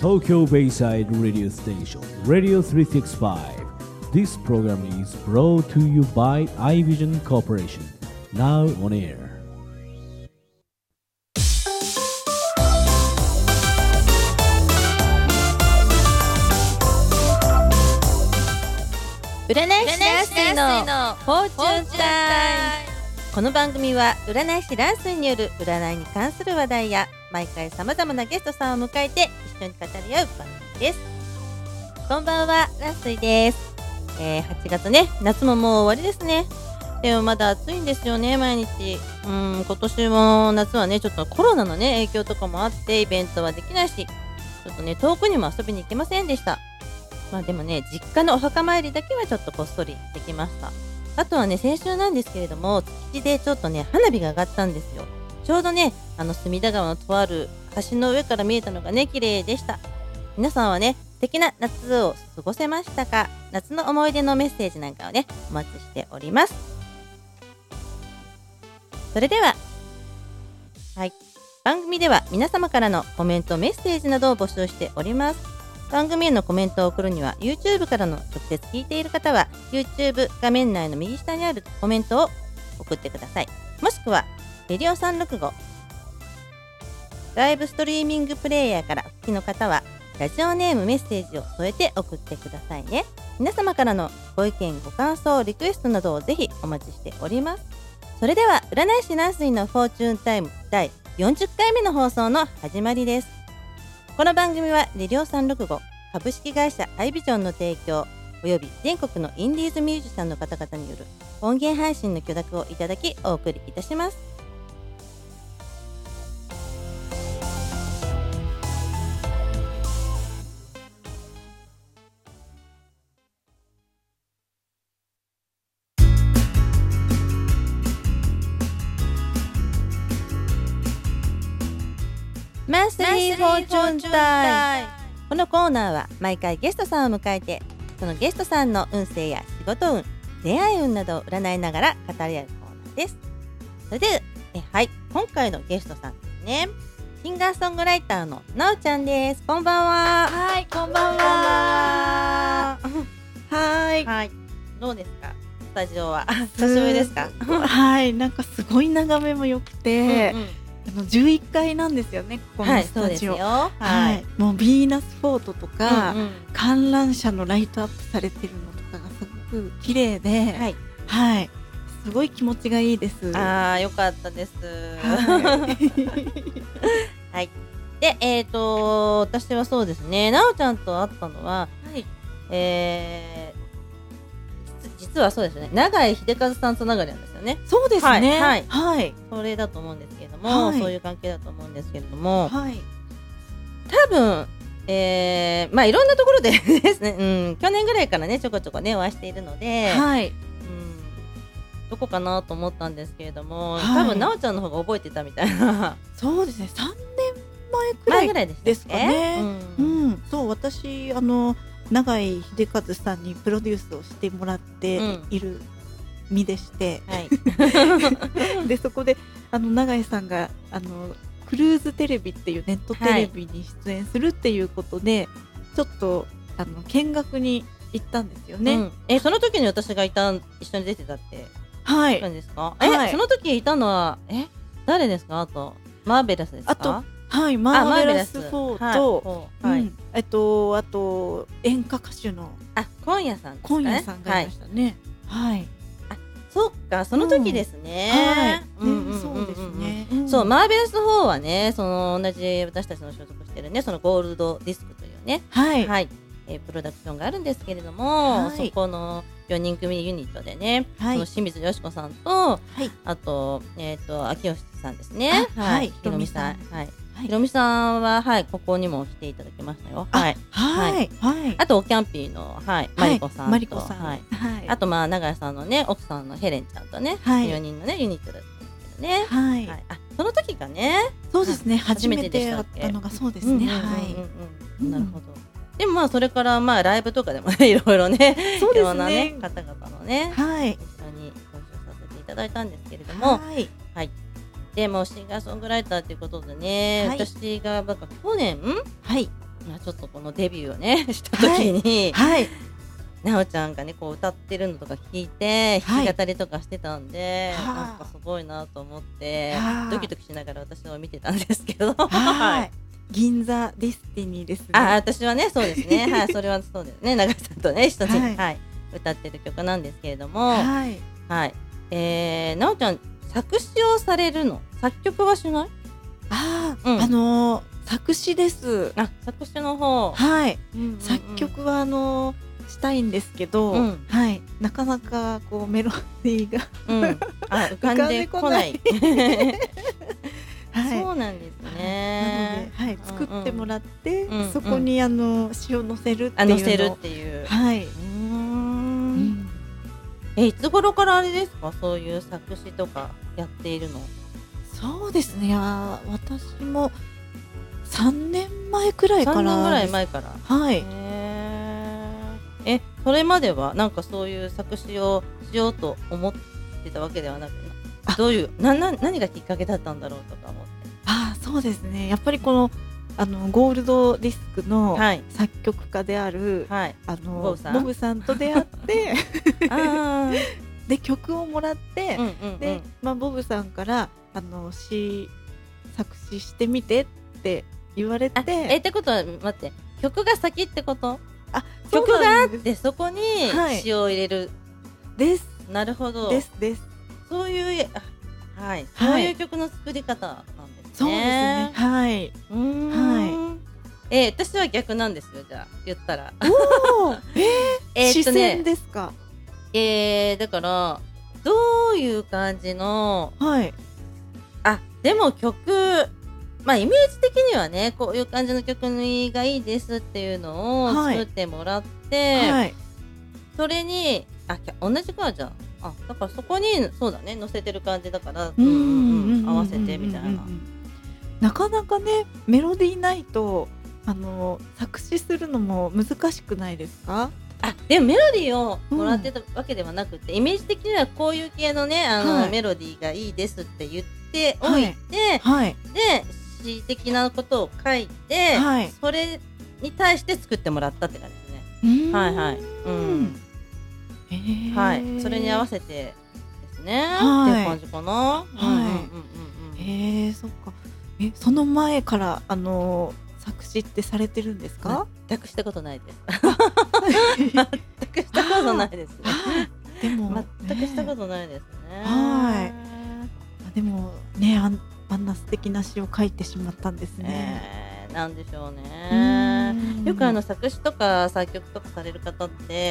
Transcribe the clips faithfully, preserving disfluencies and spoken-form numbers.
Tokyo Bayside Radio Station, Radio three sixty-five. This program is brought to you by iVision Corporation. Now on air. 占い師ランスイのフォーチュンタイム。この番組は占い師ランスイによる占いに関する話題や毎回さまざまなゲストさんを迎えて一緒に語り合う番組です。こんばんは、ランスイです。えー、はちがつね、夏ももう終わりですね。でもまだ暑いんですよね、毎日。うん、今年も夏はね、ちょっとコロナのね影響とかもあってイベントはできないし、ちょっとね遠くにも遊びに行けませんでした。まあでもね、実家のお墓参りだけはちょっとこっそりできました。あとはね、先週なんですけれども、築地でちょっとね花火が上がったんですよ。ちょうどね、あの隅田川のとある橋の上から見えたのがね、綺麗でした。皆さんはね、素敵な夏を過ごせましたか？夏の思い出のメッセージなんかをね、お待ちしております。それでは、はい、番組では皆様からのコメント、メッセージなどを募集しております。番組へのコメントを送るには YouTube からの直接聞いている方は YouTube 画面内の右下にあるコメントを送ってください。もしくはレディオさんろくごライブストリーミングプレイヤーからお聞きの方はラジオネーム、メッセージを添えて送ってくださいね。皆様からのご意見、ご感想、リクエストなどをぜひお待ちしております。それでは占い師ランスイのフォーチュンタイムだいよんじゅっかいめの放送の始まりです。この番組はレディオさんろくご株式会社アイビジョンの提供および全国のインディーズミュージシャンの方々による音源配信の許諾をいただきお送りいたします。マンスリーフォーチュンタイム。このコーナーは毎回ゲストさんを迎えて、そのゲストさんの運勢や仕事運、恋愛運などを占いながら語り合うコーナーです。それでえはい今回のゲストさんですね、シンガーソングライターのなおちゃんです。こんばんは。 はい、こんばんは。はい、 はい、どうですかスタジオは？久しぶりですか？ はい、なんかすごい眺めも良くて、うんうん、あのじゅういっかいなんですよね、ここのスタジオ。はい、そうですよ。はいはい、もうヴィーナスフォートとか、うんうん、観覧車のライトアップされてるのとかがすごく綺麗で、はい、はい、すごい気持ちがいいです。 あー、よかったです。はい、はい、で、えーと私はそうですね、なおちゃんと会ったのは、はい、えー実はそうですね、永井秀和さんつながりなんですよね。 そうですね、 はい、 はい、 それだと思うんですけれども、はい、そういう関係だと思うんですけれども、はい、多分、えー、まあいろんなところでですね、うん、去年ぐらいからねちょこちょこねお会いしているので、はい、うん、どこかなと思ったんですけれども、はい、多分なおちゃんの方が覚えてたみたいな。 そうですね、さんねんまえくらいぐらいでしたですかね。うん、うん、そう、私あの永井秀和さんにプロデュースをしてもらっている身でして、うんはい、でそこであの永井さんがあのクルーズテレビっていうネットテレビに出演するっていうことで、はい、ちょっとあの見学に行ったんですよね。うん、 えその時に私がいた一緒に出てたってはいなんですか？え、はい、その時いたのはえ誰ですか？あとマーベラスですか？ あとはい、マーベラスフォーと、はい、うん、えっとあと演歌歌手のあ今夜さんですかね。 今夜さんがいましたね。はい、はい、 あそっか、その時ですね。 はい、うん、そうですね。 そう、マーベラスフォーはね、その同じ私たちの所属してるね、そのゴールドディスクというね、はい、はい、えー、プロダクションがあるんですけれども、はい、そこのよにん組ユニットでね、はい、その清水よしこさんと、はい、あとえっ、ー、と秋吉さんですね、はい、ひろみさん、はい。ひろみさんは、はい、ここにも来ていただきましたよ。はい、 はい、はい。 あと、オキャンピーの、はい、マリコさんと、 マリコさん、 はい。あと、まあ、永井さんのね、奥さんのヘレンちゃんとね、はい、よにんのね、ユニットだったんですけどね。はい。あ、その時がね。 そうですね、初めて会ったのがそうですね。はい。 なるほど。でも、まあ、それから、まあ、ライブとかでもね、いろいろね、いろんなね、方々のね、はい、一緒にご一緒させていただいたんですけれども、はい。はい。でもシンガーソングライターということでね、はい、私がなんか去年、はい、 まあ、ちょっとこのデビューをねした時に、はい、なおちゃんがねこう歌ってるのとか聞いて弾き語りとかしてたんで、はい、なんかすごいなと思ってドキドキしながら私は見てたんですけど、 はい、銀座ディスティニーですね。 あ、私はねそうですねはい、それはそうですね、長井さんとね一緒に、はいはい、歌ってる曲なんですけれども、はい、はい、えー、なおちゃん作詞をされるの？作曲はしない？ あー、うん、あのー、作詞です。 あ、作詞の方。 はい、うんうんうん、作曲はあのー、したいんですけど、うん、はい、なかなかこうメロディーが、うん、あ浮かんでこない。 はい、そうなんですね。 なので、はい、作ってもらって、うんうん、そこにあの詩を載せるっていうの。 載せるっていう。 はい。 うーん、うん、え、いつ頃からあれですか？そういう作詞とかやっているの？ そうですね。あ、私もさんねんまえくらいから。さんねんぐらい前から。はい。へえ、それまではなんかそういう作詞をしようと思ってたわけではなく、どういうなな何がきっかけだったんだろうとか思って。 あ、そうですね。やっぱりこのあのゴールドディスクの作曲家である、はい、あのボブさん、ボブさんと出会ってあで曲をもらって、うんうんうん、で、まあ、ボブさんからあの詩作詞してみてって言われて、 えってことは待って、曲が先ってこと？あ、曲があってそこに詩を入れる、 はい、です。 なるほど。 ですです。 そういう、はい、そういう曲の作り方なんですね。 そうですね。はい。 うん。はい。えー、私は逆なんですよ。じゃあ言ったら。 おお。えー、えー、視線ですか。 えー、だからどういう感じの。 はい。 あ、でも曲、まあイメージ的にはね、こういう感じの曲がいいですっていうのを作ってもらって、はいはい、それにあ同じかじゃあ。あ、だからそこにそうだね載せてる感じだから合わせてみたいな。 なかなかねメロディーないとあの作詞するのも難しくないですか？ あ、でもメロディーをもらってたわけではなくて、うん、イメージ的にはこういう系のねあの、はい、メロディーがいいですって言っておいて、はいはい、で詩的なことを書いて、はい、それに対して作ってもらったって感じですね。はいはい。うん。はい、それに合わせてですね、はい、っていう感じかな。はい。うんうんうんうん、 へえ、そっか。え、その前からあのー、作詞ってされてるんですか？ 全くしたことないです。全くしたことないですね。でも全くしたことないですね。 はい。でもね、あん、あんな素敵な詩を書いてしまったんですね。 えー、なんでしょうね。よくあの作詞とか作曲とかされる方って、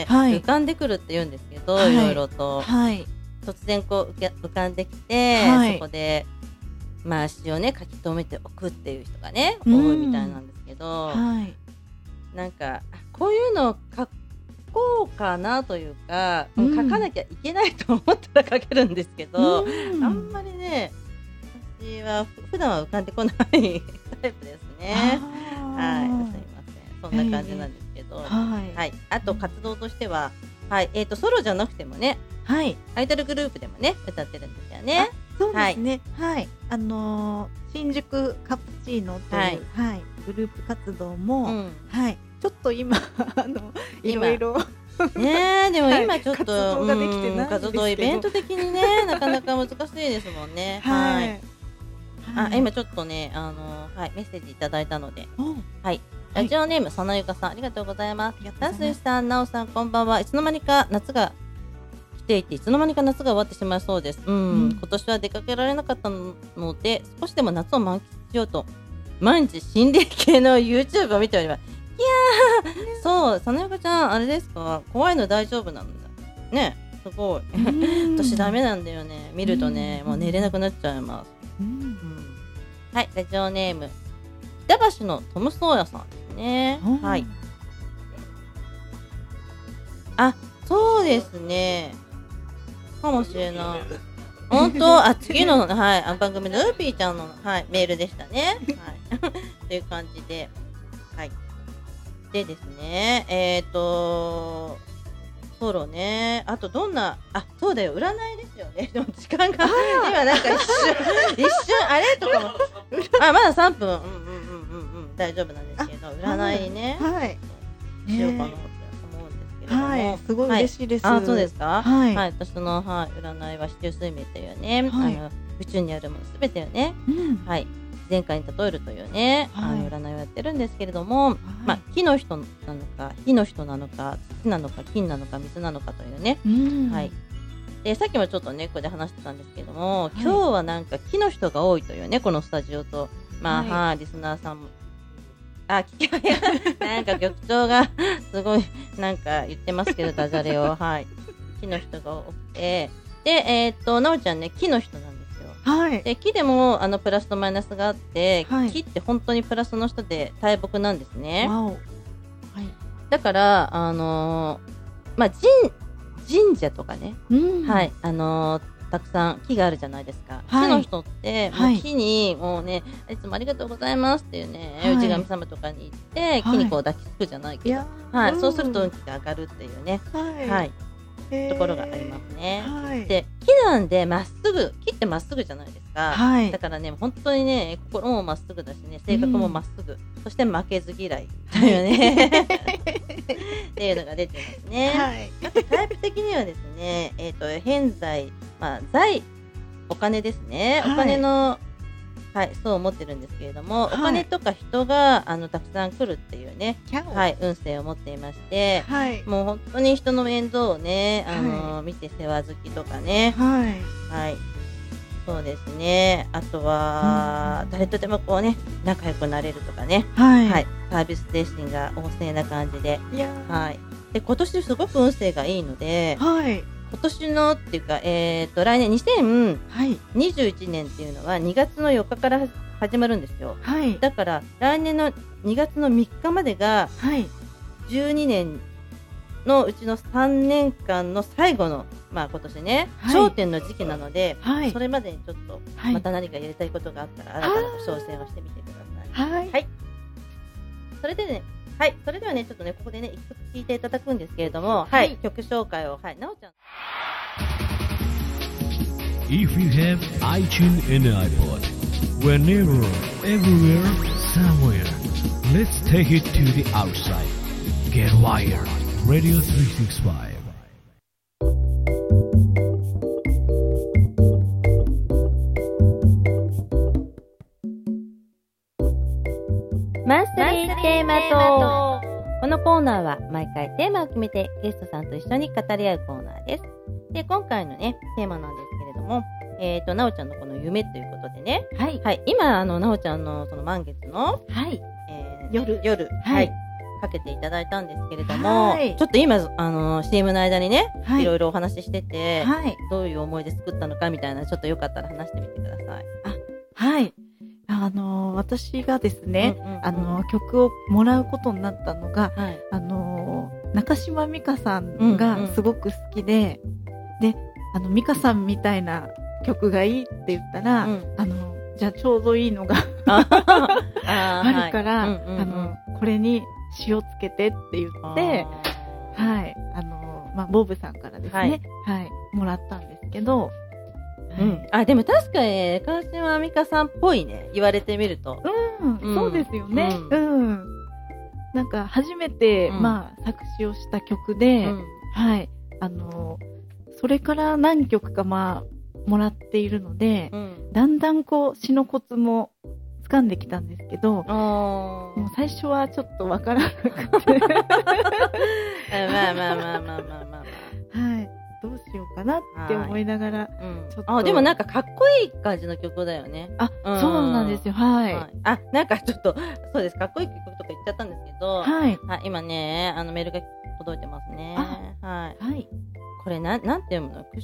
はい、浮かんでくるって言うんですけど、はい、いろいろと、はい、突然こう浮かんできて、はい、そこでまあ詩をね書き留めておくっていう人がね多いみたいなんですけど、はい、なんかこういうのを書こうかなというか、うん、書かなきゃいけないと思ったら書けるんですけど、うん、あんまりね私は普段は浮かんでこないタイプですね。はい、すいません、そんな感じなんですけど、はい、はい、あと活動としては、はい、えっとソロじゃなくてもね、はい、アイドルグループでもね歌ってるんですよね。 そうですね。はい、はい、あのー、新宿カプチーノという、はいはい、グループ活動も、うん、はい、ちょっと今あのいろいろねえ、でも今ちょっと、はい、活動ができてないんですけど、活動イベント的にねなかなか難しいですもんね。はい。はい、あ、今ちょっとねあのー、はい、メッセージいただいたので、はい。ラジオネーム、そのゆかさん、ありがとうございます。なすいさん、なおさん、こんばんは。いつの間にか夏が来ていて、いつの間にか夏が終わってしまいそうです。うん、うん、今年は出かけられなかったので、少しでも夏を満喫しようと、毎日心霊系の YouTube を見ております。いやー、そう、そのゆかちゃん、あれですか、怖いの大丈夫なんだ。ね、すごい。私ダメなんだよね。見るとね、もう寝れなくなっちゃいます。うんうん、はい、ラジオネーム、板橋のトムソーヤさんですね。はい。あ、そうですね。かもしれない。本当、あ、次の、はい、番組のウーピーちゃんの、はい、メールでしたね。はい。という感じで、はい。でですね、えっと、ソロね。あとどんな、あ、そうだよ、占いですよね。でも時間が、今なんか一瞬、一瞬、あれとかも、あ、まださんぷん、うんうんうんうんうん、大丈夫なんですけど。 占いね、 はい、 しようかなって思うんですけれども、はい、 すごい嬉しいです。 はい、あ、そうですか。 はい、 はい、私の、はい、占いは四柱推命というね、はい、あの宇宙にあるものすべてをね、うん、はい、前回に例えるというね、はい、あの占いをやってるんですけれども、はい、まあ、木の人なのか火の人なのか土なのか金なのか水なのかというね、うん、はい。でさっきもちょっとねここで話してたんですけども、はい、今日はなんか木の人が多いというねこのスタジオと、まあ、はい、はあ、リスナーさんもあ聞きなんか局長がすごいなんか言ってますけどダジャレを、はい、木の人が多くて、でえー、っとなおちゃんね木の人なんですよ。はい、で木でもあのプラスとマイナスがあって、はい、木って本当にプラスの人で大木なんですね。はい、だからあのー、まあ神神社とかね、うん、はい、あのー、たくさん木があるじゃないですか。はい、木の人ってもう木にもうね、はい、いつもありがとうございますっていうね、はい、氏神様とかに行って、はい、木にこう抱きつくじゃないけど、はいはい、そうすると運気が上がるっていうね、はいはい、ところがありますね。はい、で木なんでまっすぐ、木ってまっすぐじゃないですか。はい、だからね本当にね心もまっすぐだしね性格もまっすぐ、うん、そして負けず嫌いというねっていうのが出てますね。はい、あとタイプ的にはですね、えっと偏財、まあ財お金ですね。お金の、はい、そう思ってるんですけれども、はい、お金とか人があのたくさん来るっていうね、はい、運勢を持っていまして、はい、もう本当に人の面倒をね、あの、はい、見て世話好きとかね、はい、はい、そうですね。あとは、うん、誰とでもこうね仲良くなれるとかね、はい、はい、サービス精神が旺盛な感じで、いやはい、で今年すごく運勢がいいので、はい、今年のっていうか、えー、と来年にせんにじゅういちねんっていうのはにがつのよっかから始まるんですよ。はい、だから来年のにがつのみっかまでがじゅうにねんのうちのさんねんかんの最後の、まあ、今年ね、はい、頂点の時期なので、はい、それまでにちょっとまた何かやりたいことがあったら、はい、新たな挑戦をしてみてください。はい、はい、それでね、はい、それではねちょっとねここでね一曲聴いていただくんですけれども、はい、はい、曲紹介を、はい、なおちゃん。 If you have iTunes and iPod, whenever, everywhere, somewhere, let's take it to the outside. Get wired. Radio スリーシックスファイブ。 マンスリーテーマトーク。このコーナーは毎回テーマを決めてゲストさんと一緒に語り合うコーナーです。で今回のねテーマなんですけれども、えーとなおちゃんのこの夢ということでね、はい、はい、今あのなおちゃんのその満月の、はい、えー、夜夜、はい、はい、かけていただいたんですけれども、はい、ちょっと今あの シーエム の間にね、はい、いろいろお話ししてて、はい、どういう思いで作ったのかみたいなちょっとよかったら話してみてください。 あ、はい。あの私がですね、うんうんうん、あの曲をもらうことになったのが、はい、あの中島美嘉さんがすごく好きで、うんうん、であの美嘉さんみたいな曲がいいって言ったら、うん、あのじゃあちょうどいいのがあるから、はい、うんうんうん、あのこれに塩つけてって言ってはい、あのまあ、ボブさんからですね、はいはい、もらったんですけど、 うん、あでも確かに川島美嘉さんっぽいね言われてみると、 うんうん、そうですよね、うんうん、なんか初めて、うんまあ、作詞をした曲で、うんはい、あのそれから何曲か、まあ、もらっているので、うん、だんだんこう詩のコツも掴んできたんですけど、もう最初はちょっとわからなくてまあまあまあまあまあまあまあはいどうしようかなって思いながら、うん、ちょっとあでもなんかかっこいい感じの曲だよね。 あ、うん、そうなんですよ。はい、はい、 あなんかちょっとそうですかっこいい曲とか言っちゃったんですけど、はい、はい、今ねあのメールが届いてますね。はい、はい、これななんて読むのクシ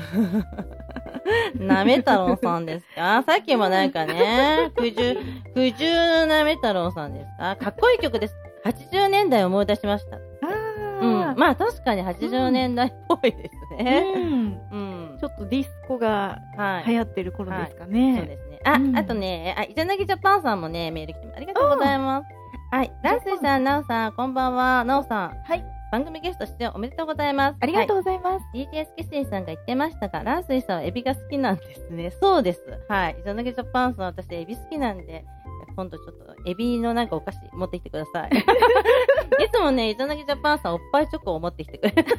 ブなめ太郎さんですか。さっきもなんかねくじゅくじゅうなめ太郎さんですか。かっこいい曲です。はちじゅうねんだいを思い出しました。うん、まあ確かにはちじゅうねんだいっぽいですね、うんうん、ちょっとディスコが流行ってる頃ですかね、はいはい、そうですね。 あ、うん、あとねあイザナギジャパンさんもねメール来てありがとうございます。はい、ランスイさん、ナオさんこんばんは。ナオさん、はい、番組ゲスト出演おめでとうございます。 ありがとうございます、 はい、ディージェー スキスイさんが言ってましたがランスイさんはエビが好きなんですね。そうです。はい、イザナギジャパンさん私エビ好きなんでやっ今度ちょっとエビのなんかお菓子持ってきてください。いつもね、イザナギジャパンさんおっぱいチョコを持ってきてくれる。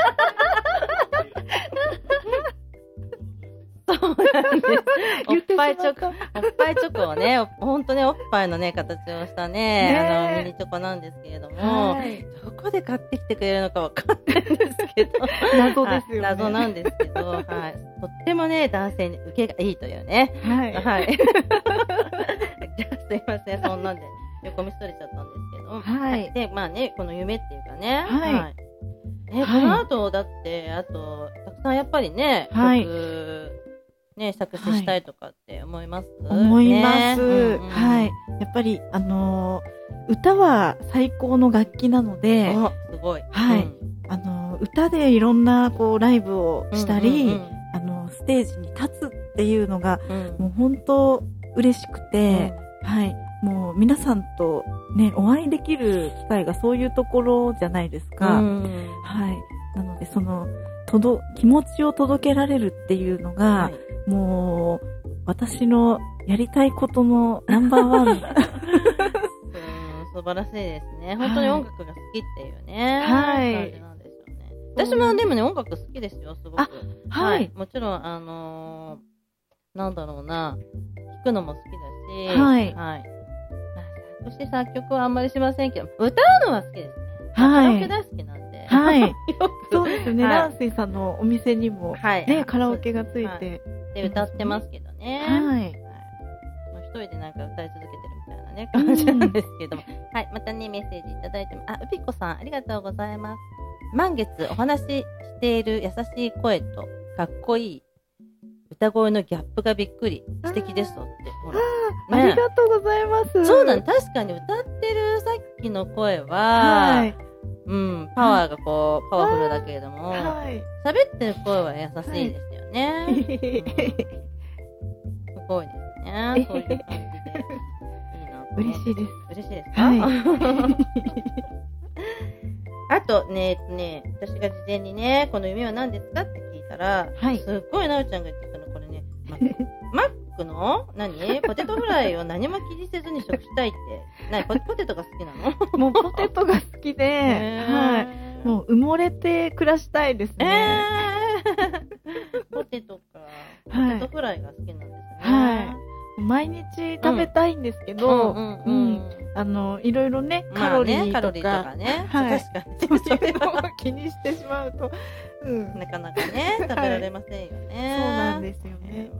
そうなんです。おっぱいチョコ、おっぱいチョコをね、ほんとね、おっぱいのね、形をしたね、ねあの、ミニチョコなんですけれども、はい、どこで買ってきてくれるのかわかんないんですけど、 謎ですよね。 謎なんですけど、はい。とってもね、男性に受けがいいというね。 はい。はい。 じゃあすいません、そんなんで横見それちゃったんですけど、 はい。 で、まあね、この夢っていうかね、 はい。はいえ、この後、だって、あと、たくさんやっぱりね、 はい、 曲、ね、作詞したいとかって思います、 はい、思います、ねうんうん。はい。やっぱり、あのー、歌は最高の楽器なので、 すごい。 はい。うん、あのー、歌でいろんな、こう、ライブをしたり、うんうんうん、あのー、ステージに立つっていうのが、うん、もう本当嬉しくて、うん、はい。もう皆さんとね、お会いできる機会がそういうところじゃないですか。うん、はい。なので、その、とど、気持ちを届けられるっていうのが、はい、もう、私のやりたいことのナンバーワン。 素晴らしいですね。本当に音楽が好きっていうね。 はい。 感じなんでしょうね。私もでもね、音楽好きですよ、すごく。 あ、はい。はい、 もちろん、あのー、なんだろうな、聴くのも好きだし、 はい。 はい。そして作曲はあんまりしませんけど、歌うのは好きですね。 はい。 カラオケ大好きなんで。 はい。そうですよね。ランスイさんのお店にも、 はい、 ね、カラオケがついて、はい。 で、歌ってますけどね。 はい。はい。 もう一人でなんか歌い続けてるみたいなね、感じなんですけども。はい。またね、メッセージいただいても、あ、うぴこさん、ありがとうございます。満月、お話ししている優しい声と、かっこいい歌声のギャップがびっくり、素敵ですとって。ほら。 ね、ありがとうございます。 そうだね。確かに歌ってるさっきの声は、はい、うん、パワーがこう、パワフルだけれども、はい、喋ってる声は優しいですよね。はい、うん、すごいですね。そういう感じで。いいな。 嬉しいです。 嬉しいですか？ はい、 あとね、えっとね、私が事前にね、この夢は何ですかって聞いたら、はい、すっごいなおちゃんが言ってたの、これね、マックの何ポテトフライを何も気にせずに食したいって。何ポテトが好きなの？ もうポテトが好きで、はい。もう埋もれて暮らしたいですね。 えー、ポテトか。ポテトフライが好きなんですね。 はい。毎日食べたいんですけど、うん。うん。あの、いろいろね、カロリーとか。 カロリーとかね。 はい。 確かに。 それを気にしてしまうと、 うん。なかなかね、食べられませんよね。 そうなんですよね。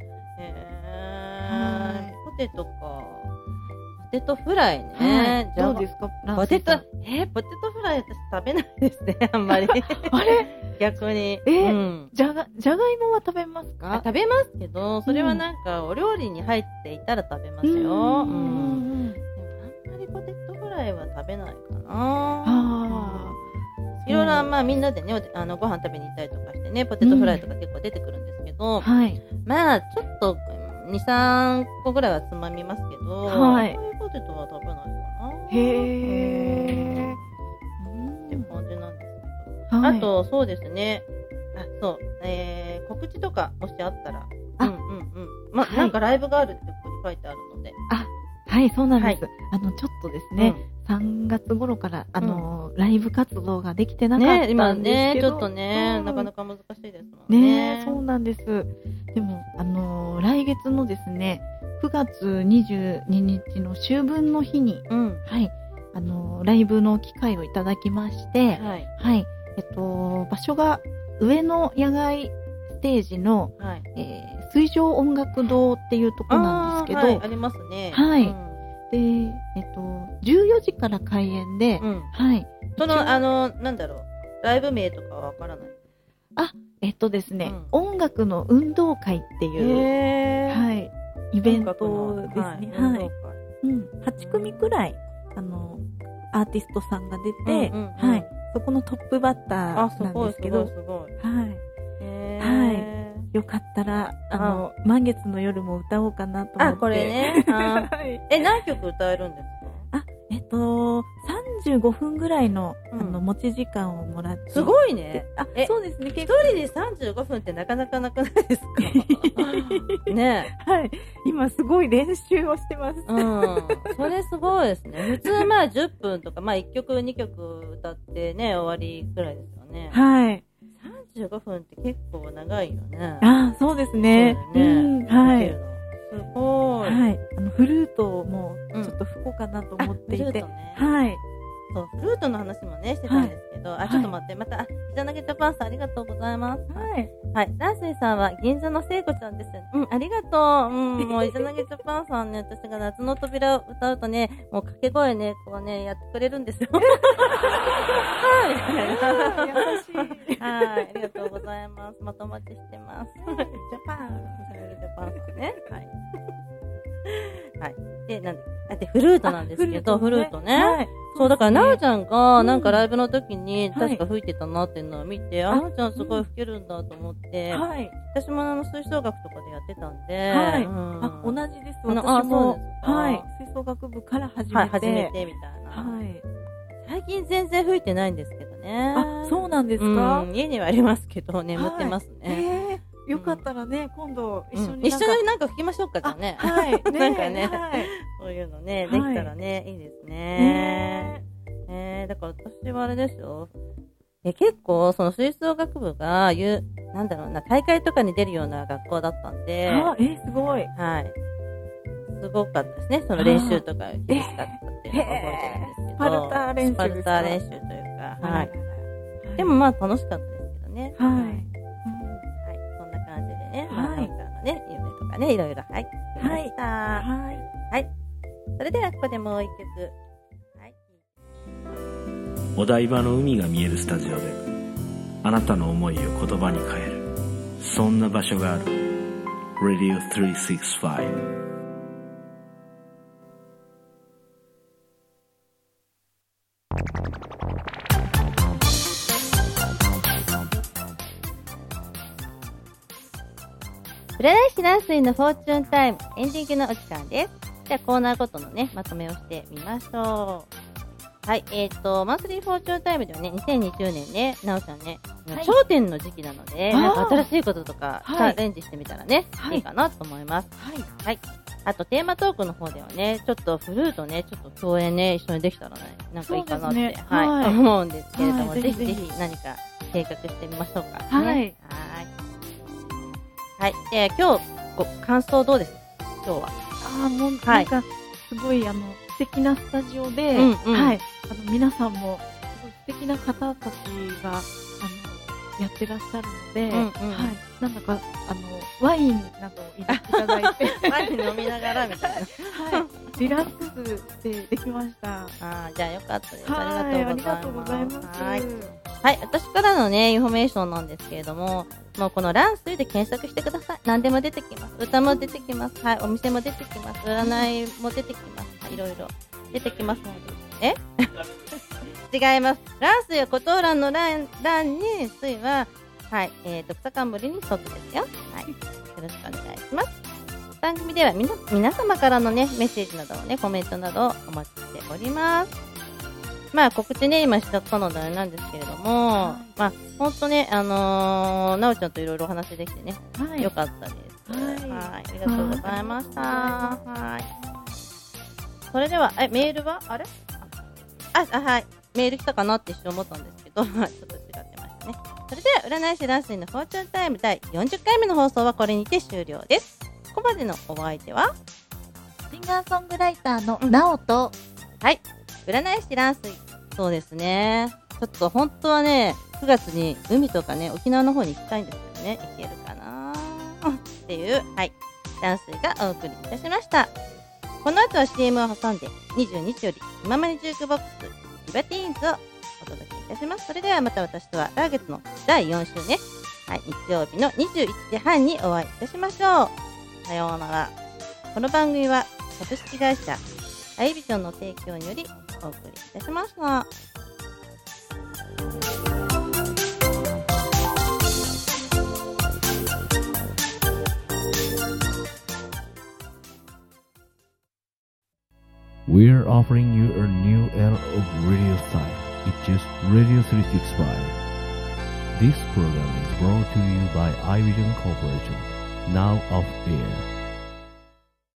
へー。ポテトか。ポテトフライね。 どうですか？ ポテト、えー、ポテトフライ私食べないですね、あんまり。 あれ逆に。 えー、じゃが、じゃがいもは食べますか？ 食べますけど、それはなんかお料理に入っていたら食べますよ。うん。でもあんまりポテトフライは食べないかな。あいろいろ、まあみんなでね、あの、ご飯食べに行ったりとかしてね、ポテトフライとか結構出てくるんですけど、 はい。 まあ、ちょっと、に、さんこぐらいはつまみますけど、 はい。 そういうポテトは食べないかな。 へー。 って感じなんですけど。はい、あと、そうですね。あ、そう、えー、告知とかもしあったら。 あ、 うんうんうん。ま、はい、なんかライブがあるってここに書いてあるので。 あ、はい、そうなんです。はい、あの、ちょっとですね、うん、さんがつ頃から、あの、うん、ライブ活動ができてなかったんですけど。ね、今ね、 ちょっとね、うん、なかなか難しいですもんね。 ね、そうなんです。でも、あのー、来月のですね、くがつにじゅうににちの秋分の日に、うん、はい、あのー、ライブの機会をいただきまして、はい、はい、えっと、場所が上野野外ステージの、はい、えー、水上音楽堂っていうところなんですけど、 あ、はい、ありますね。 はい。うん、で、えっと、じゅうよじから開演で、うん、はい。 その、あの、なんだろう、ライブ名とかはわからない？ あ、えっとですね、うん、音楽の運動会っていう、はい、イベントですね。はい。はい、うん。はちくみくらい、あの、アーティストさんが出て、うんうんうん、はい。そこのトップバッターなんですけど、 すごいすごい。 はい。はい。よかったら、あの、あ満月の夜も歌おうかなと思って。 あ、これね。はい、え、何曲歌えるんですか？ あ、えっと、さんんじゅうごふんぐらいの、うん、あの持ち時間をもらって。 すごいね。 あ、そうですね。 一人でさんじゅうごふんってなかなかなくないですか？ね。 はい。今すごい練習をしてます。 うん。それすごいですね。普通まあじゅっぷんとか、まあいっきょくにきょく歌ってね、終わりくらいですよね。 はい。 さんじゅうごふんって結構長いよね。 あ、そうですね。 そうだよね。うん、はい。すごい。 はい。あの、フルートもちょっと吹こうかなと思っていて。うん、フルートね。はい。 そう、フルートの話もね、してたんですけど、はい、あ、ちょっと待って、また、あ、じゃなげジャパンさんありがとうございます。はい。はい。ランスイさんは銀座の聖子ちゃんです。うん、ありがとう。うん、もう、いじゃなげジャパンさんね、私が夏の扉を歌うとね、もう掛け声ね、こうね、やってくれるんですよ。はい。優しい。はい。ありがとうございます。またお待ちしてます。ジャパン。いじゃなげジャパンさんね。はい。はい。で、なんで、あ、で、フルートなんですけど、フルートね。はい。そう、だから、なおちゃんが、なんかライブの時に、確か吹いてたなっていうのを見て、あ、なおちゃんすごい吹けるんだと思って、はい。私もあの、吹奏楽とかでやってたんで、はい。 あ、同じです。私も、はい。吹奏楽部から始めて。はい、 始めてみたいな。はい。最近全然吹いてないんですけどね。 あ、そうなんですか？ 家にはありますけど、眠ってますね。 よかったらね、今度一緒に一緒になんか吹きましょうか、じゃあね。 はい。 なんかね、そういうのね、できたらね、いいですね。えー、だから私はあれですよ。え、結構、その吹奏楽部が、いう、なんだろうな、大会とかに出るような学校だったんで。 あ、え、すごい。 はい。すごかったですね。その練習とか厳しかったっていうのを覚えてるんですけど。 スパルタ練習。 スパルタ練習というか、はい。でもまあ楽しかったですけどね。 はい。 ね、まあ、なおちゃんのね、夢とかね、いろいろ入ってきました。はい。はい。それでは、ここでもう一曲。はい。 お台場の海が見えるスタジオで、あなたの思いを言葉に変える。そんな場所がある。ラディオさんびゃくろくじゅうご。 占い師ランスインのフォーチュンタイムエンディングのお時間です。じゃあコーナーごとのね、まとめをしてみましょう。はい、えっ、ー、と、マンスリーフォーチュンタイムではね、にせんにじゅうねんね、なおちゃんね、はい、頂点の時期なので、なんか新しいこととかチャレンジしてみたらね、はい、いいかなと思います。はい。はい。あとテーマトークの方ではね、ちょっとフルートね、ちょっと共演ね、一緒にできたらね、なんかいいかなって、ね、はい、はい、思うんですけれども、はい、ぜひぜひ何か計画してみましょうか、ね。はい。はい。はい。えー、今日、ご、感想どうです今日は。 ああ、もう、なんか、すごい、あの、素敵なスタジオで、うんうん、はい。あの、皆さんも、すごい素敵な方たちが、あの、やってらっしゃるので、うんうん、はい。なんだか、あの、ワインなどを入れていただいて。 ワイン飲みながらみたいな。 はい。リラックスしてできました。 ああ、じゃあよかったです。 ありがとうございます。 はい。はい。私からのね、インフォメーションなんですけれども、もうこのランスイで検索してください。何でも出てきます。歌も出てきます。はい。お店も出てきます。占いも出てきます。いろいろ出てきますので。え違います。ランスイはコトーランの欄、欄に、スイは、はい。えっ、ー、と、草冠に沿ってですよ。はい。よろしくお願いします。番組ではみな、皆様からのね、メッセージなどをね、コメントなどをお待ちしております。まあ、告知ね、今しちゃったのであれなんですけれども、はい、まあ、ほんとね、あのー、なおちゃんといろいろお話できてね、はい、よかったです。はい。はい。ありがとうございました。はい。それでは、え、メールはあれあ、あ、はい。メール来たかなって一瞬思ったんですけど、ちょっと違ってましたね。それでは、占い師ランスインのフォーチュンタイムだいよんじゅっかいめの放送はこれにて終了です。ここまでのお相手は、 シンガーソングライターのなおと、 うん、はい。占い師ランスイン。そうですね。ちょっと本当はね、くがつに海とかね、沖縄の方に行きたいんですけどね、行けるかなっていう、はい。ランスイがお送りいたしました。この後は シーエム を挟んで、にじゅうにちより、今までジュークボックス、リバティーンズをお届けいたします。それではまた私とは来月のだいよん週ね、はい、日曜日のにじゅういちじはんにお会いいたしましょう。さようなら。この番組は株式会社アイビジョンの提供によりお送りいたしました。 We're offering you a new era of radio style. It's just Radio three sixty-five. This program is brought to you by iVision Corporation, now off air.